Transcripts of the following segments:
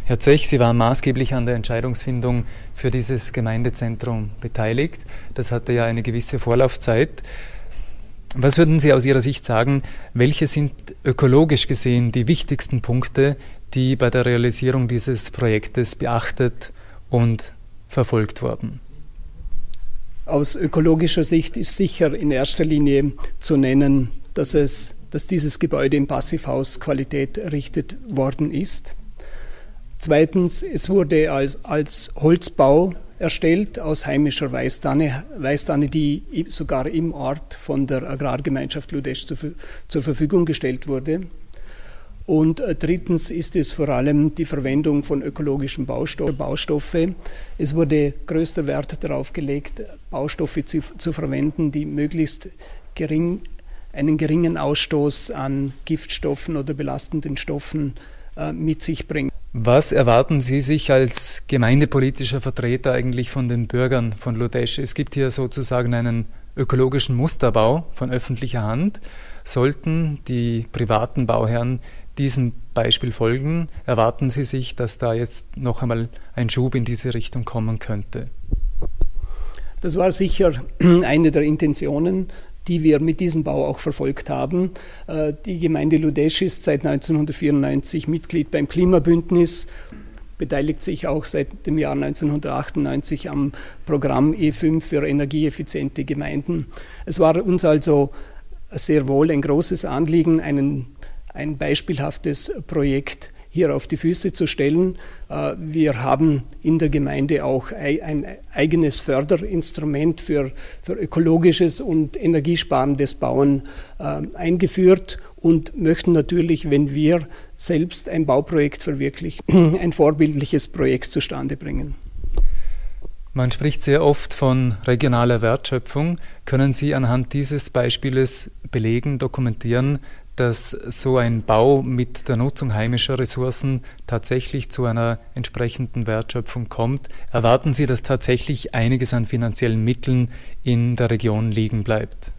Herr Zech, Sie waren maßgeblich an der Entscheidungsfindung für dieses Gemeindezentrum beteiligt. Das hatte ja eine gewisse Vorlaufzeit. Was würden Sie aus Ihrer Sicht sagen, welche sind ökologisch gesehen die wichtigsten Punkte, die bei der Realisierung dieses Projektes beachtet und verfolgt wurden? Aus ökologischer Sicht ist sicher in erster Linie zu nennen, dass dieses Gebäude im Passivhaus Qualität errichtet worden ist. Zweitens, es wurde als Holzbau erstellt aus heimischer Weißtanne, die sogar im Ort von der Agrargemeinschaft Ludesch zur Verfügung gestellt wurde. Und drittens ist es vor allem die Verwendung von ökologischen Baustoffe. Es wurde größter Wert darauf gelegt, Baustoffe zu verwenden, die möglichst einen geringen Ausstoß an Giftstoffen oder belastenden Stoffen mit sich bringen. Was erwarten Sie sich als gemeindepolitischer Vertreter eigentlich von den Bürgern von Ludesch? Es gibt hier sozusagen einen ökologischen Musterbau von öffentlicher Hand. Sollten die privaten Bauherren diesem Beispiel folgen, erwarten Sie sich, dass da jetzt noch einmal ein Schub in diese Richtung kommen könnte? Das war sicher eine der Intentionen, die wir mit diesem Bau auch verfolgt haben. Die Gemeinde Ludesch ist seit 1994 Mitglied beim Klimabündnis, beteiligt sich auch seit dem Jahr 1998 am Programm E5 für energieeffiziente Gemeinden. Es war uns also sehr wohl ein großes Anliegen, ein beispielhaftes Projekt hier auf die Füße zu stellen. Wir haben in der Gemeinde auch ein eigenes Förderinstrument für ökologisches und energiesparendes Bauen eingeführt und möchten natürlich, wenn wir selbst ein Bauprojekt verwirklichen, ein vorbildliches Projekt zustande bringen. Man spricht sehr oft von regionaler Wertschöpfung. Können Sie anhand dieses Beispieles belegen, dokumentieren, dass so ein Bau mit der Nutzung heimischer Ressourcen tatsächlich zu einer entsprechenden Wertschöpfung kommt? Erwarten Sie, dass tatsächlich einiges an finanziellen Mitteln in der Region liegen bleibt?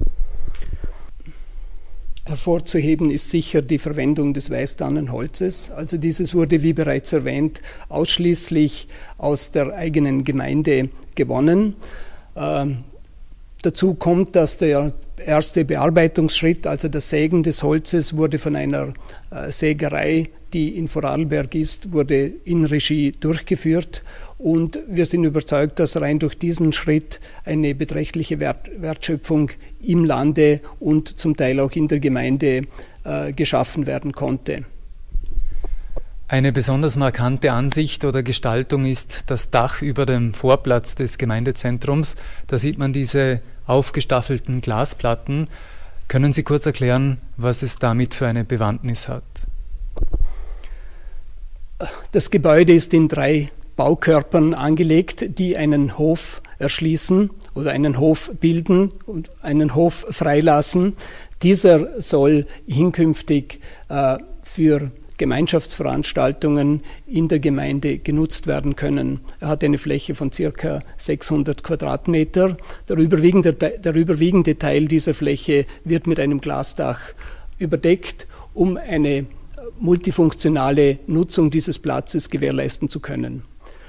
Hervorzuheben ist sicher die Verwendung des Weißtannenholzes. Also dieses wurde, wie bereits erwähnt, ausschließlich aus der eigenen Gemeinde gewonnen. Dazu kommt, dass der erste Bearbeitungsschritt, also das Sägen des Holzes, wurde von einer Sägerei, die in Vorarlberg ist, wurde in Regie durchgeführt. Und wir sind überzeugt, dass rein durch diesen Schritt eine beträchtliche Wertschöpfung im Lande und zum Teil auch in der Gemeinde geschaffen werden konnte. Eine besonders markante Ansicht oder Gestaltung ist das Dach über dem Vorplatz des Gemeindezentrums. Da sieht man diese aufgestaffelten Glasplatten. Können Sie kurz erklären, was es damit für eine Bewandtnis hat? Das Gebäude ist in 3 Baukörpern angelegt, die einen Hof erschließen oder einen Hof bilden und einen Hof freilassen. Dieser soll hinkünftig für Gemeinschaftsveranstaltungen in der Gemeinde genutzt werden können. Er hat eine Fläche von ca. 600 Quadratmeter. Der überwiegende Teil dieser Fläche wird mit einem Glasdach überdeckt, um eine multifunktionale Nutzung dieses Platzes gewährleisten zu können.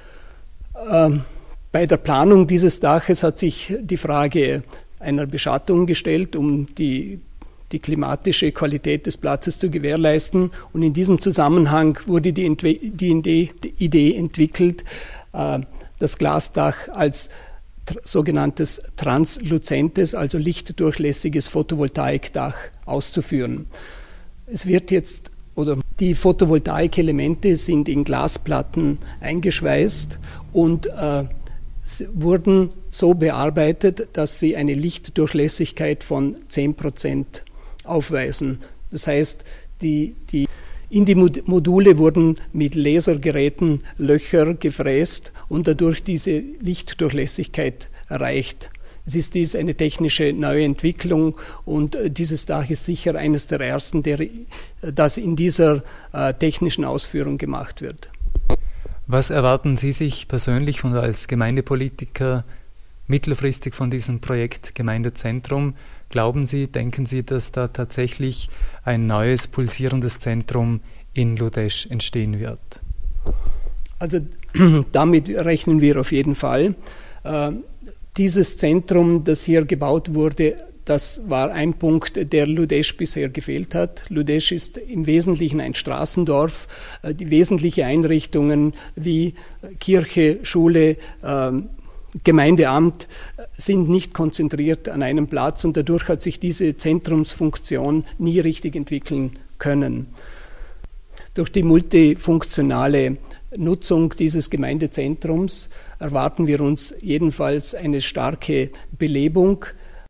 Bei der Planung dieses Daches hat sich die Frage einer Beschattung gestellt, um die klimatische Qualität des Platzes zu gewährleisten. Und in diesem Zusammenhang wurde die Idee entwickelt, das Glasdach als sogenanntes transluzentes, also lichtdurchlässiges Photovoltaikdach auszuführen. Die Photovoltaikelemente sind in Glasplatten eingeschweißt und wurden so bearbeitet, dass sie eine Lichtdurchlässigkeit von 10% aufweisen. Das heißt, in die Module wurden mit Lasergeräten Löcher gefräst und dadurch diese Lichtdurchlässigkeit erreicht. Es ist dies eine technische neue Entwicklung und dieses Dach ist sicher eines der ersten, das in dieser technischen Ausführung gemacht wird. Was erwarten Sie sich persönlich und als Gemeindepolitiker mittelfristig von diesem Projekt Gemeindezentrum? Glauben Sie, denken Sie, dass da tatsächlich ein neues, pulsierendes Zentrum in Ludesch entstehen wird? Also damit rechnen wir auf jeden Fall. Dieses Zentrum, das hier gebaut wurde, das war ein Punkt, der Ludesch bisher gefehlt hat. Ludesch ist im Wesentlichen ein Straßendorf. Die wesentlichen Einrichtungen wie Kirche, Schule, Gemeindeamt sind nicht konzentriert an einem Platz und dadurch hat sich diese Zentrumsfunktion nie richtig entwickeln können. Durch die multifunktionale Nutzung dieses Gemeindezentrums erwarten wir uns jedenfalls eine starke Belebung